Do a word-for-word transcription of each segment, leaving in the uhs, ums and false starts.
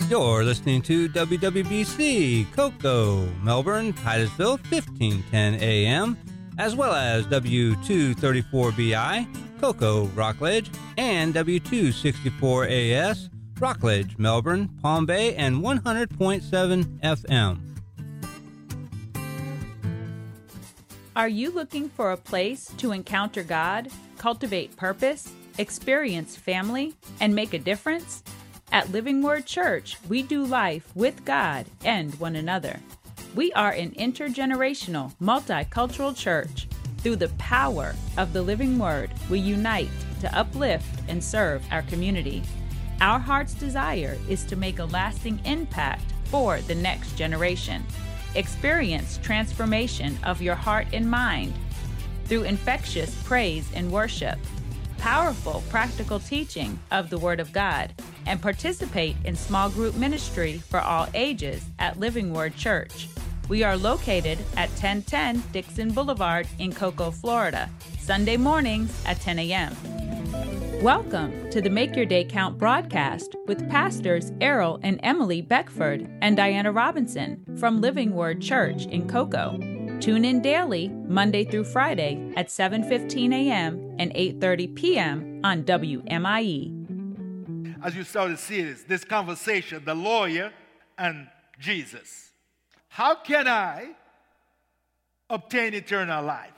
You're listening to W W B C, Cocoa, Melbourne, Titusville, fifteen ten A M, as well as W two thirty-four B I, Cocoa, Rockledge, and W two sixty-four A S, Rockledge, Melbourne, Palm Bay, and one hundred point seven F M. Are you looking for a place to encounter God, cultivate purpose, experience family, and make a difference? At Living Word Church, we do life with God and one another. We are an intergenerational, multicultural church. Through the power of the Living Word, we unite to uplift and serve our community. Our heart's desire is to make a lasting impact for the next generation. Experience transformation of your heart and mind through infectious praise and worship, powerful practical teaching of the Word of God, and participate in small group ministry for all ages at Living Word Church. We are located at ten ten Dixon Boulevard in Cocoa, Florida, Sunday mornings at ten A M Welcome to the Make Your Day Count broadcast with Pastors Errol and Emily Beckford and Diana Robinson from Living Word Church in Cocoa. Tune in daily, Monday through Friday at seven fifteen A M and eight thirty P M on W M I E. As you start to see this, this conversation, the lawyer and Jesus. How can I obtain eternal life?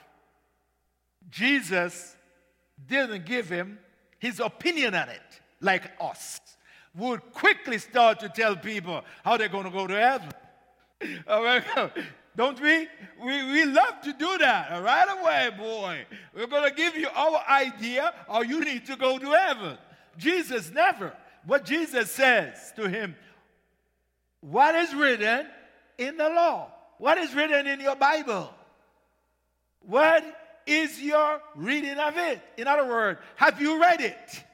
Jesus didn't give him his opinion on it, like us, would quickly start to tell people how they're going to go to heaven. All right? Don't we? we? We love to do that. Right away, boy. We're going to give you our idea how you need to go to heaven. Jesus never. What Jesus says to him, what is written in the law? What is written in your Bible? What is your reading of it? In other words, have you read it?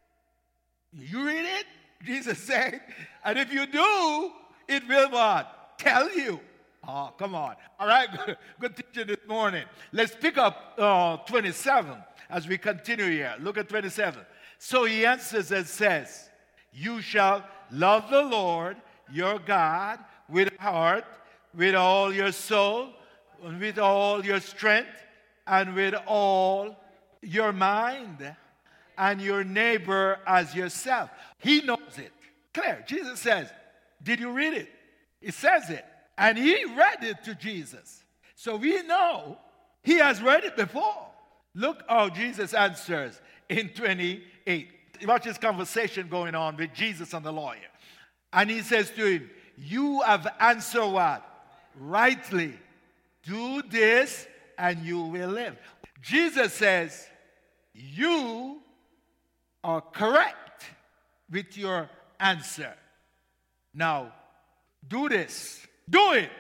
You read it? Jesus said, and if you do, it will what? Tell you. Oh, come on. All right, good, good teaching this morning. Let's pick up uh, twenty-seven as we continue here. Look at twenty-seven. So he answers and says, you shall love the Lord your God with heart, with all your soul, with all your strength, and with all your mind, and your neighbor as yourself. He knows it. Clear. Jesus says, did you read it? It says it. And he read it to Jesus. So we know he has read it before. Look how Jesus answers in twenty-eight. Watch this conversation going on with Jesus and the lawyer. And he says to him, you have answered what? Rightly. Do this and you will live. Jesus says, you are correct with your answer. Now, do this. Do it.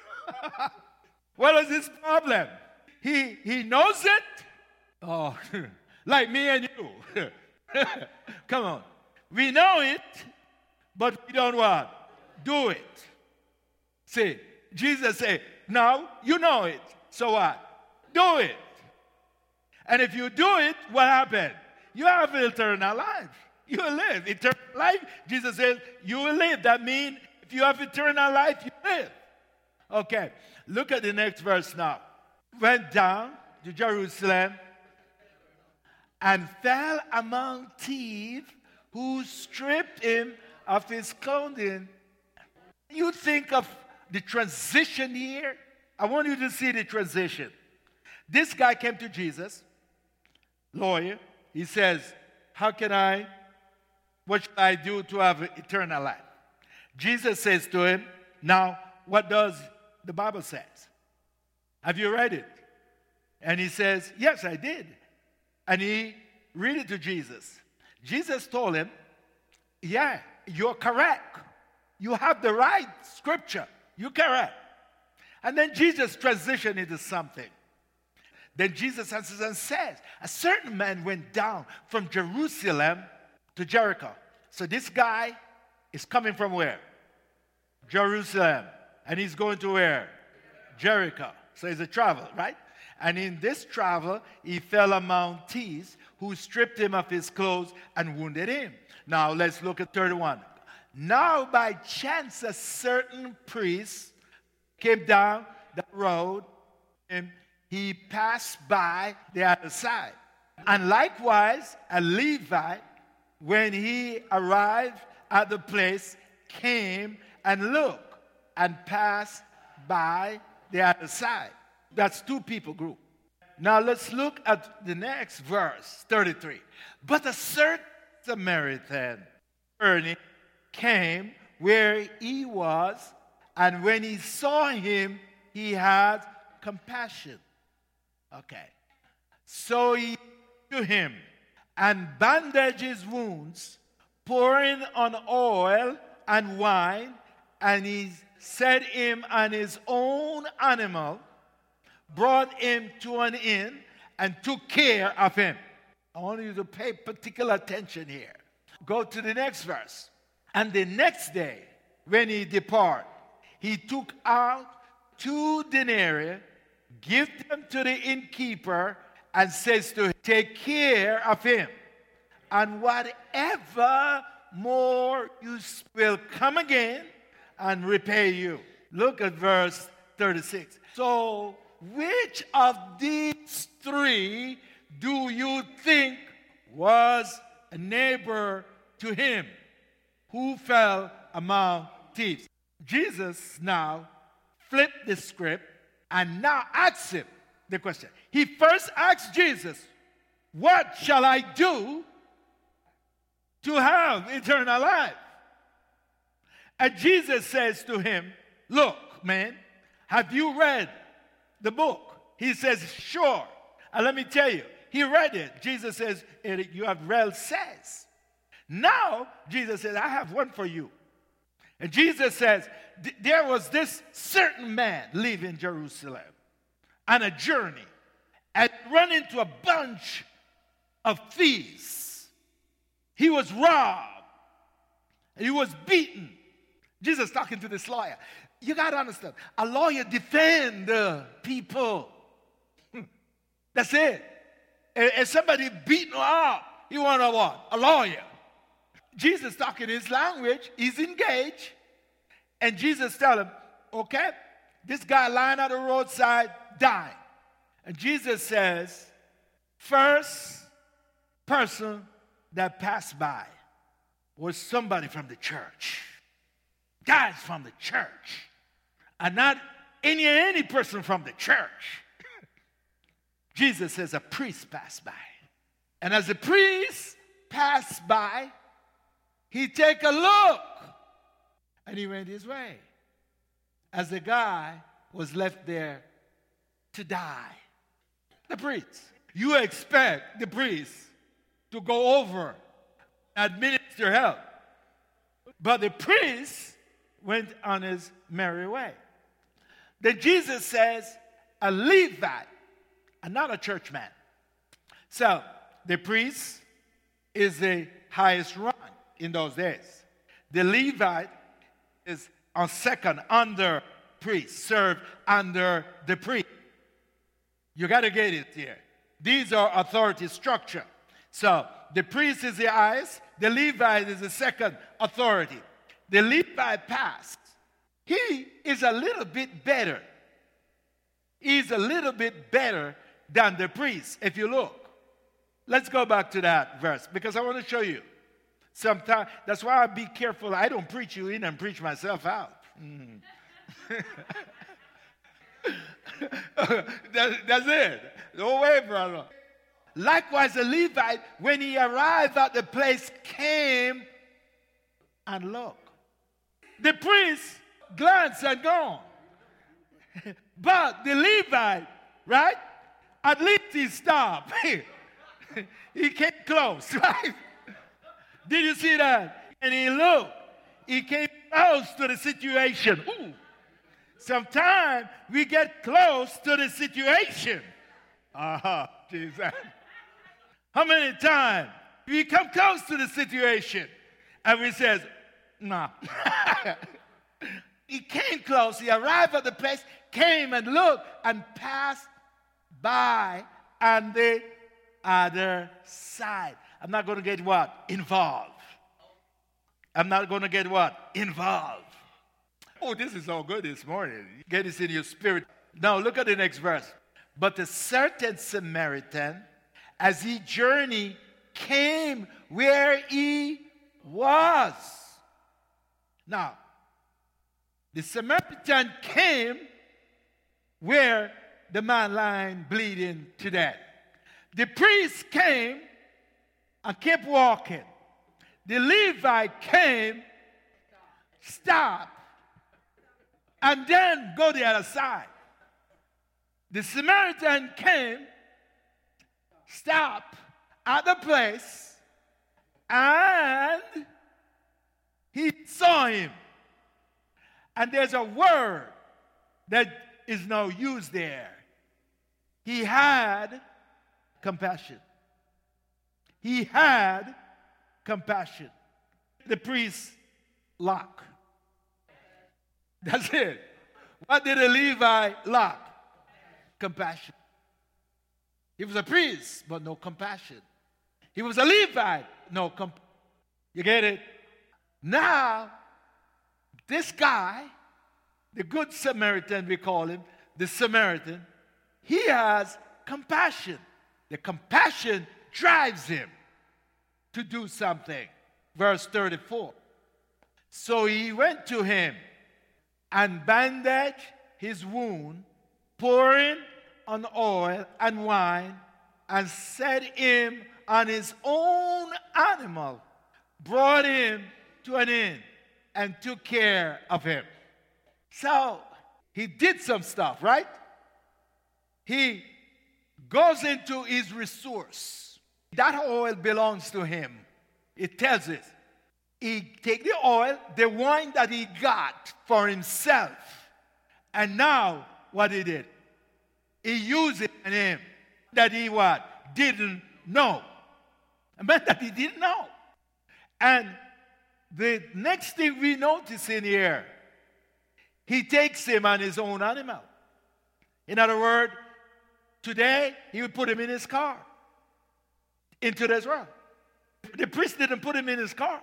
What is his problem? He, he knows it. Oh, like me and you. Come on. We know it, but we don't what? Do it. See, Jesus said, now you know it. So what? Do it. And if you do it, what happened? You have eternal life. You will live. Eternal life, Jesus says, you will live. That means if you have eternal life, you live. Okay, look at the next verse now. Went down to Jerusalem and fell among thieves who stripped him of his clothing. You think of the transition here. I want you to see the transition. This guy came to Jesus, lawyer. He says, how can I, what should I do to have eternal life? Jesus says to him, now, what does the Bible say? Have you read it? And he says, yes, I did. And he read it to Jesus. Jesus told him, yeah, you're correct. You have the right scripture. You're correct. And then Jesus transitioned into something. Then Jesus answers and says, a certain man went down from Jerusalem to Jericho. So this guy is coming from where? Jerusalem. And he's going to where? Jericho. So he's a travel, right? And in this travel, he fell among thieves who stripped him of his clothes and wounded him. Now let's look at thirty-one. Now by chance a certain priest came down the road, and he passed by the other side. And likewise a Levite, when he arrived at the place, came and looked and passed by the other side. That's two people group. Now let's look at the next verse, thirty-three. But a certain Samaritan journey came where he was, and when he saw him, he had compassion. Okay. So he to him and bandaged his wounds, pouring on oil and wine, and he set him on his own animal, brought him to an inn, and took care of him. I want you to pay particular attention here. Go to the next verse. And the next day, when he departed, he took out two denarii, give them to the innkeeper, and says to him, take care of him, and whatever more you will come again and repay you. Look at verse thirty-six. So, which of these three do you think was a neighbor to him who fell among thieves? Jesus now flipped the script and now asks him the question. He first asked Jesus, what shall I do to have eternal life? And Jesus says to him, look, man, have you read the book? He says, sure. And let me tell you, he read it. Jesus says, you have read says. Now, Jesus says, I have one for you. And Jesus says, there was this certain man leaving Jerusalem on a journey and run into a bunch of thieves. He was robbed. He was beaten. Jesus talking to this lawyer. You got to understand, a lawyer defends the people. That's it. If somebody beaten up, you want to what? A lawyer. Jesus talking his language. He's engaged. And Jesus tell him, okay, this guy lying on the roadside, dying. And Jesus says, first person that passed by was somebody from the church. Guys from the church. And not any, any person from the church. Jesus says a priest passed by. And as the priest passed by, he take a look. And he went his way. As the guy was left there to die. The priest. You expect the priest to go over and administer help. But the priest went on his merry way. Then Jesus says, a Levite, and not a churchman. So, the priest is the highest rank in those days. The Levite is on second under priest, served under the priest. You got to get it here. These are authority structure. So, the priest is the highest, the Levite is the second authority. The Levite passed. He is a little bit better. He's a little bit better than the priest, if you look. Let's go back to that verse, because I want to show you. Sometimes, that's why I be careful. I don't preach you in and preach myself out. Mm. that, that's it. No way, brother. Likewise, the Levite, when he arrived at the place, came and looked. The priest glanced and gone. But the Levite, right? At least he stopped. He came close, right? Did you see that? And he looked. He came close to the situation. Ooh. Sometimes we get close to the situation. Aha, Jesus. How many times we come close to the situation and we says, nah. He came close. He arrived at the place, came and looked and passed by on the other side. I'm not going to get what? Involved. I'm not going to get what? Involved. Oh, this is all good this morning. Get this in your spirit. Now look at the next verse. But a certain Samaritan, as he journeyed, came where he was. Now, the Samaritan came where the man lying bleeding to death. The priest came and kept walking. The Levite came, stopped, and then go the other side. The Samaritan came, stopped at the place, and he saw him. And there's a word that is now used there. He had compassion. He had compassion. The priest lack. That's it. What did a Levi lack? Compassion. He was a priest, but no compassion. He was a Levite, no compassion. You get it? Now, this guy, the Good Samaritan, we call him, the Samaritan, he has compassion. The compassion drives him to do something. Verse thirty-four. So he went to him and bandaged his wound, pouring on oil and wine, and set him on his own animal, brought him to an inn, and took care of him. So he did some stuff, right? He goes into his resource. That oil belongs to him. It tells us. He take the oil, the wine that he got for himself, and now what he did? He used it on him that he what? Didn't know. I meant that he didn't know. And the next thing we notice in here, he takes him on his own animal. In other words, today he would put him in his car into this world. The priest didn't put him in his car.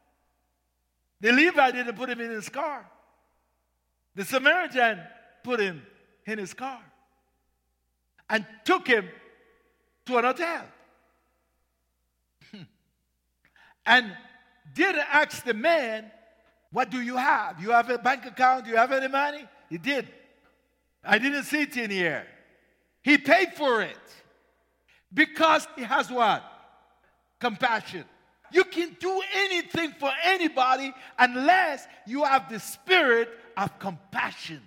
The Levite didn't put him in his car. The Samaritan put him in his car and took him to an hotel. And didn't ask the man, what do you have? You have a bank account? Do you have any money? He did. I didn't see it in here. He paid for it because he has what? Compassion. You can do anything for anybody unless you have the spirit of compassion.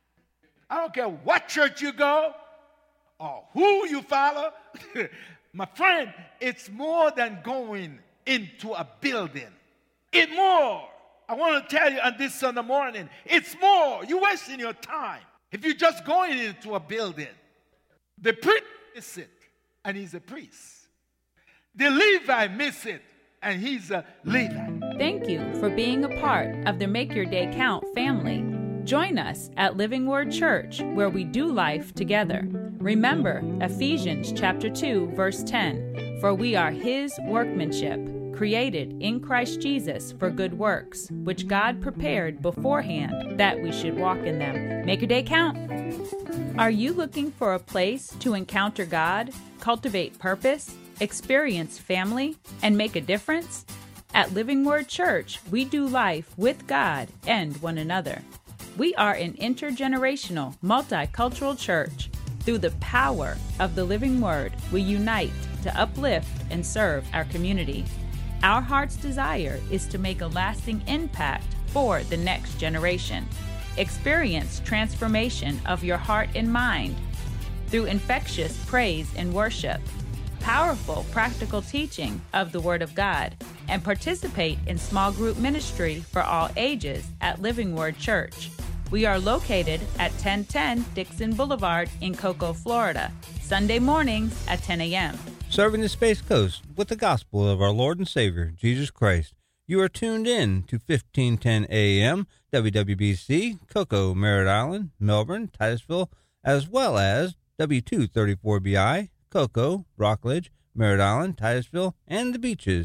I don't care what church you go or who you follow. My friend, it's more than going into a building. It's more. I want to tell you on this Sunday morning, it's more. You're wasting your time if you're just going into a building. The priest miss it, and he's a priest. The Levite miss it, and he's a Levite. Thank you for being a part of the Make Your Day Count family. Join us at Living Word Church, where we do life together. Remember Ephesians chapter two, verse ten, for we are his workmanship, created in Christ Jesus for good works, which God prepared beforehand that we should walk in them. Make your day count. Are you looking for a place to encounter God, cultivate purpose, experience family, and make a difference? At Living Word Church, we do life with God and one another. We are an intergenerational, multicultural church. Through the power of the Living Word, we unite to uplift and serve our community. Our heart's desire is to make a lasting impact for the next generation. Experience transformation of your heart and mind through infectious praise and worship, powerful practical teaching of the Word of God, and participate in small group ministry for all ages at Living Word Church. We are located at ten ten Dixon Boulevard in Cocoa, Florida, Sunday mornings at ten a.m. Serving the Space Coast with the gospel of our Lord and Savior, Jesus Christ. You are tuned in to fifteen ten A M, W W B C, Cocoa, Merritt Island, Melbourne, Titusville, as well as W two thirty-four B I, Cocoa, Rockledge, Merritt Island, Titusville, and the Beaches.